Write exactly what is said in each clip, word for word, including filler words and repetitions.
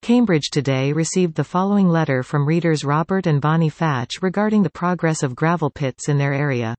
Cambridge Today received the following letter from readers Robert and Bonnie Fatch regarding the progress of gravel pits in their area.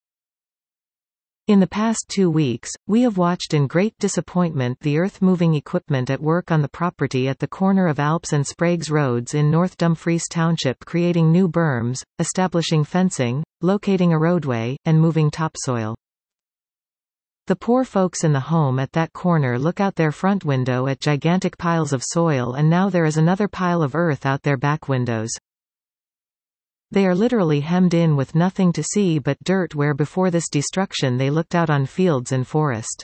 In the past two weeks, we have watched in great disappointment the earth-moving equipment at work on the property at the corner of Alps and Spragues Roads in North Dumfries Township, creating new berms, establishing fencing, locating a roadway, and moving topsoil. The poor folks in the home at that corner look out their front window at gigantic piles of soil, and now there is another pile of earth out their back windows. They are literally hemmed in with nothing to see but dirt where before this destruction they looked out on fields and forest.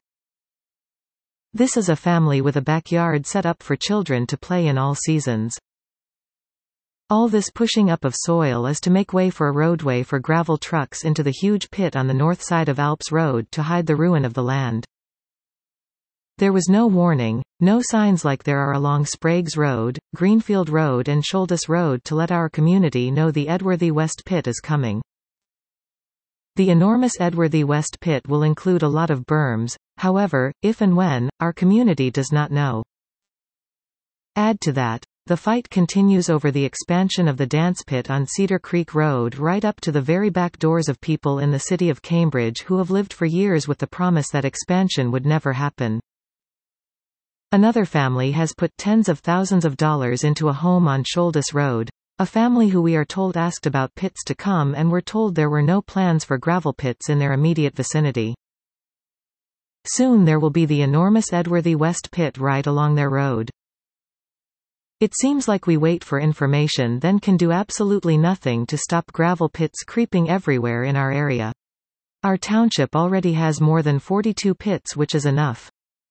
This is a family with a backyard set up for children to play in all seasons. All this pushing up of soil is to make way for a roadway for gravel trucks into the huge pit on the north side of Alps Road to hide the ruin of the land. There was no warning, no signs like there are along Spragues Road, Greenfield Road and Shouldes Road to let our community know the Edworthy West Pit is coming. The enormous Edworthy West Pit will include a lot of berms, however, if and when, our community does not know. Add to that, the fight continues over the expansion of the dance pit on Cedar Creek Road right up to the very back doors of people in the city of Cambridge who have lived for years with the promise that expansion would never happen. Another family has put tens of thousands of dollars into a home on Shouldes Road, a family who we are told asked about pits to come and were told there were no plans for gravel pits in their immediate vicinity. Soon there will be the enormous Edworthy West Pit right along their road. It seems like we wait for information then can do absolutely nothing to stop gravel pits creeping everywhere in our area. Our township already has more than forty-two pits, which is enough.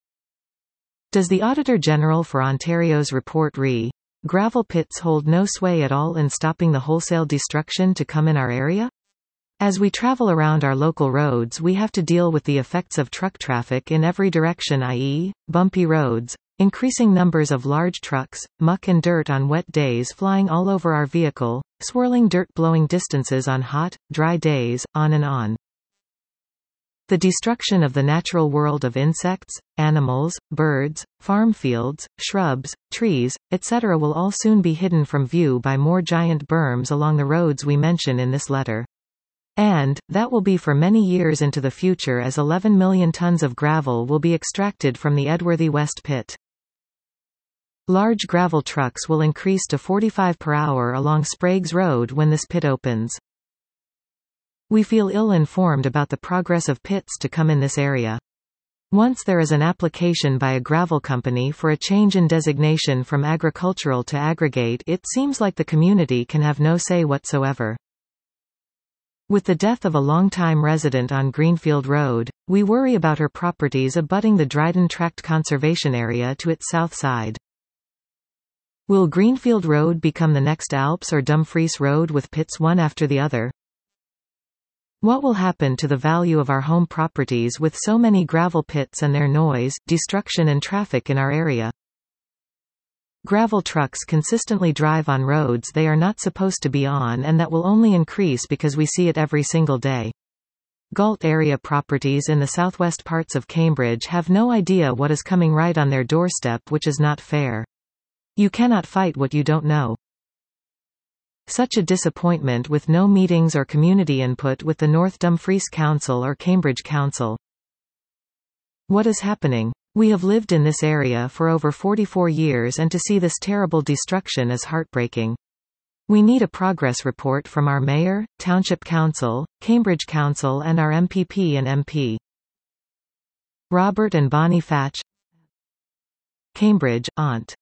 Does the Auditor General for Ontario's report re. Gravel pits hold no sway at all in stopping the wholesale destruction to come in our area? As we travel around our local roads, we have to deal with the effects of truck traffic in every direction, that is, bumpy roads, increasing numbers of large trucks, muck and dirt on wet days flying all over our vehicle, swirling dirt blowing distances on hot, dry days, on and on. The destruction of the natural world of insects, animals, birds, farm fields, shrubs, trees, et cetera will all soon be hidden from view by more giant berms along the roads we mention in this letter. And, that will be for many years into the future, as eleven million tons of gravel will be extracted from the Edworthy West Pit. Large gravel trucks will increase to forty-five per hour along Spragues Road when this pit opens. We feel ill-informed about the progress of pits to come in this area. Once there is an application by a gravel company for a change in designation from agricultural to aggregate, it seems like the community can have no say whatsoever. With the death of a long-time resident on Greenfield Road, we worry about her properties abutting the Dryden Tract Conservation Area to its south side. Will Greenfield Road become the next Alps or Dumfries Road with pits one after the other? What will happen to the value of our home properties with so many gravel pits and their noise, destruction and traffic in our area? Gravel trucks consistently drive on roads they are not supposed to be on, and that will only increase because we see it every single day. Galt area properties in the southwest parts of Cambridge have no idea what is coming right on their doorstep, which is not fair. You cannot fight what you don't know. Such a disappointment with no meetings or community input with the North Dumfries Council or Cambridge Council. What is happening? We have lived in this area for over forty-four years, and to see this terrible destruction is heartbreaking. We need a progress report from our Mayor, Township Council, Cambridge Council and our M P P and M P. Robert and Bonnie Fatch, Cambridge, Ont.